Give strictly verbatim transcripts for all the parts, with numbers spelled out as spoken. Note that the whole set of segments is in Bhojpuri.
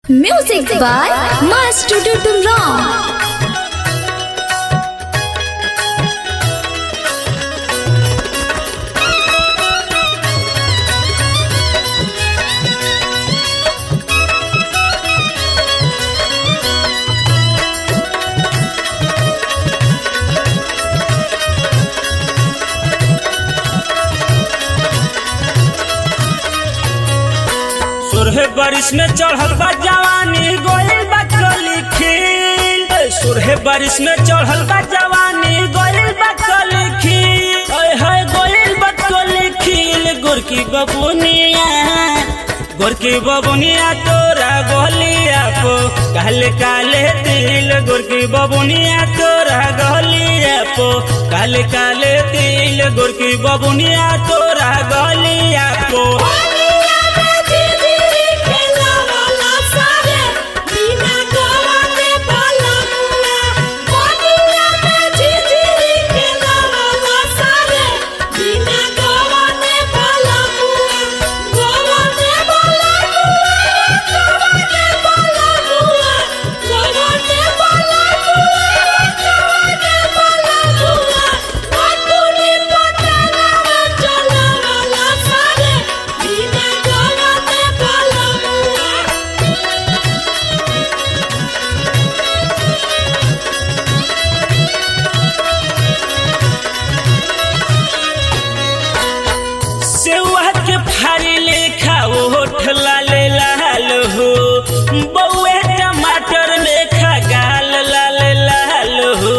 Music by Master Tumram. सोरहे बारिश में चढ़ल बा जवानी गोइल बा कली खील। सोरहे बारिश में चढ़ल बा जवानी गोइल बा कली खील। ओए हाय गोइल बा कली खील। गोरकी बबुनिया गोरकी बबुनिया तोरा गलिया को काले काले तिल। गोरकी बबुनिया तोरा गलिया को काले काले तिल। गोरकी बबुनिया तोरा गलिया को लाले लाल हो बउए टमाटर में खा गाल लाले लाल हो।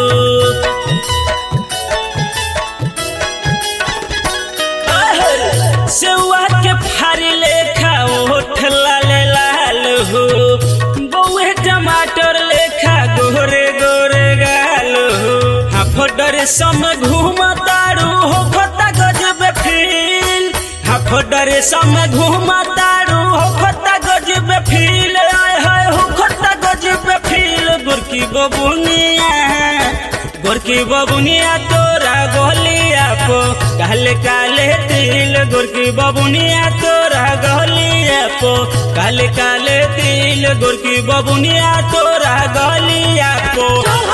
सेवा के फारी लेखा ओठ लाले लाल हो बउए टमाटर लेखा गोरे गोरे गाल हो। हाफडर सम घूमतारू हो फता गजब फील। हाफडर सम घूमतारू हो खत्ता गजब फील। आय हाय हो खत्ता गजब फील। गोरकी बबुनिया गोरकी बबुनिया तोरा गलिया को काले काले तिल। गोरकी बबुनिया तोरा गलिया को काले काले तिल। गोरकी बबुनिया तोरा गलिया को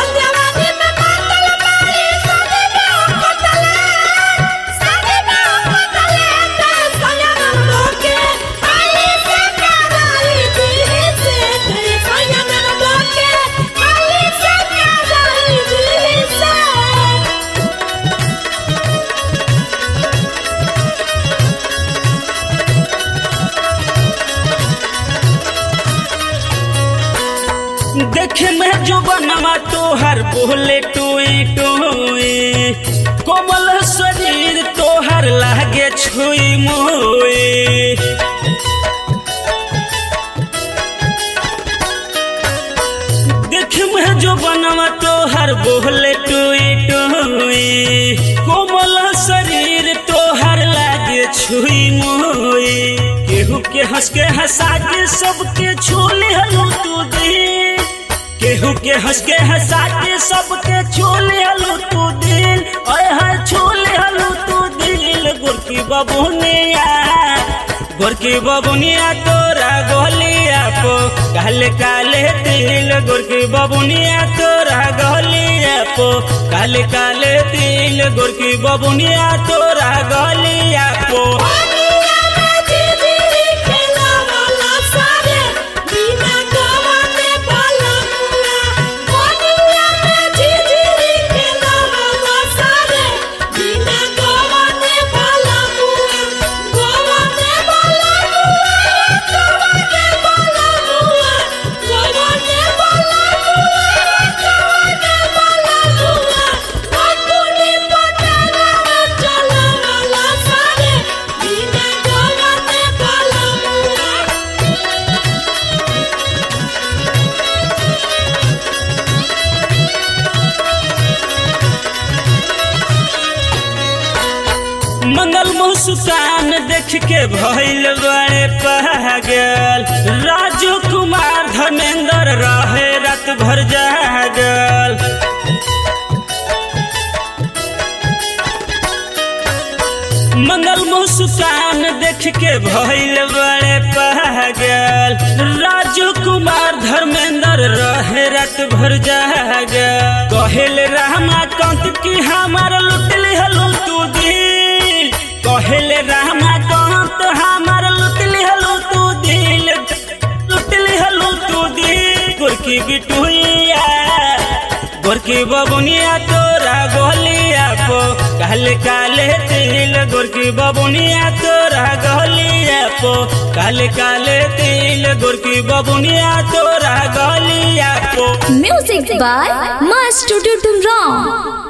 देखे में जो बनवा तोहर बोले टोई टोई। कोमल शरीर तोहर लागे छुई मोई। देखे में जो बनवा तोहर बोले टोई टोई। कोमल शरीर तोहर लागे छुई मोई। केहू के हंस के हंसा के सबके छोले हलू तू दी। केहू के हंस के हंसा के सबके छोले हलू तू दिल। ओए हाय छोले हलू तू दिल। गोरकी बबुनिया गोरकी बबुनिया तोरा गलिया को काले काले तिल। गोरकी बबुनिया तोरा गलिया को काले काले तिल। गोरकी बबुनिया तोरा गलिया को मंगल मुस्कान देख के भइल बड़े पागल। राजू कुमार धर्मेंद्र रहे रात भर जागल। मंगल मुस्कान देख के भइल बड़े पागल। राजू कुमार रात भर जागा कहेल रमाकांत की हमार लुटली हलू तू दिल कहेल रमाकांत हमार लुटली हलू तू दिल लुटली हलू तू दिल गोरकी बिटुइया गोरकी बबुनिया तोरा गोलिया पो काले काले तिल गोरकी बबुनिया तोरा गोलिया पो काले काले तिल गोरकी बबुनिया तोरा गोलिया पो Music by Master Tumram.